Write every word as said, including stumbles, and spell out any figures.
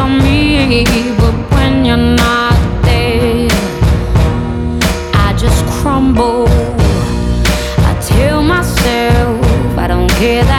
about me, but when you're not there, I just crumble. I tell myself I don't care that